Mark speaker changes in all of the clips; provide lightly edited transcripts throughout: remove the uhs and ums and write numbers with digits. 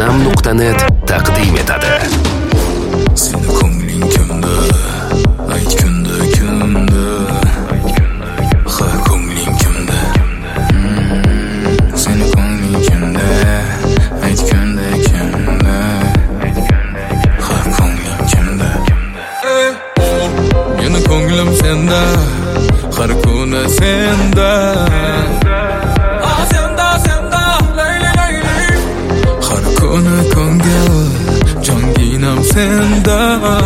Speaker 1: Onam.net taqdim etadi.
Speaker 2: Seni ko'ngling kimda? Ayt kunda kimda? Ha ko'ngling kimda? Seni ko'ngling kimda? Ayt kunda kimda? Ha ko'ngling kimda? Meni ko'nglim senda, har kuni senda. Har kuni ko'ngil jonginam senda.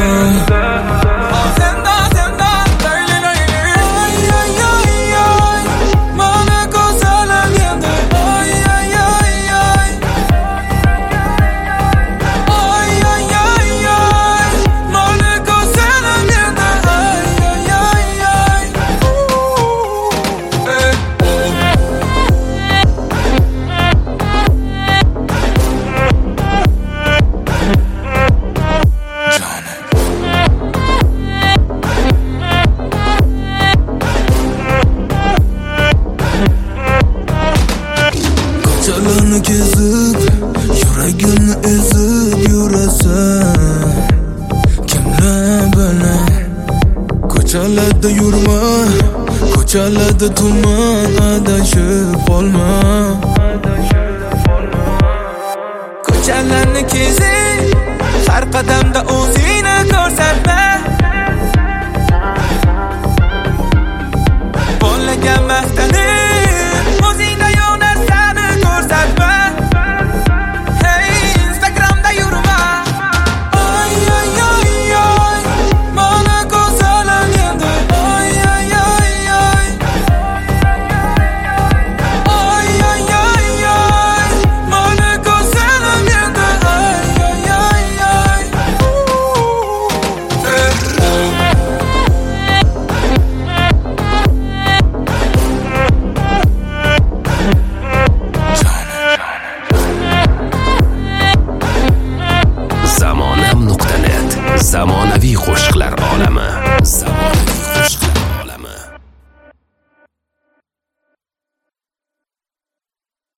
Speaker 2: Ko'chalarni kezib, yuragimni ezib yurasan. Kimlar bilan ko'chalarda yurma, ko'chalarda tuman, adashib qolma. Ko'chalarni kezib, har qadamda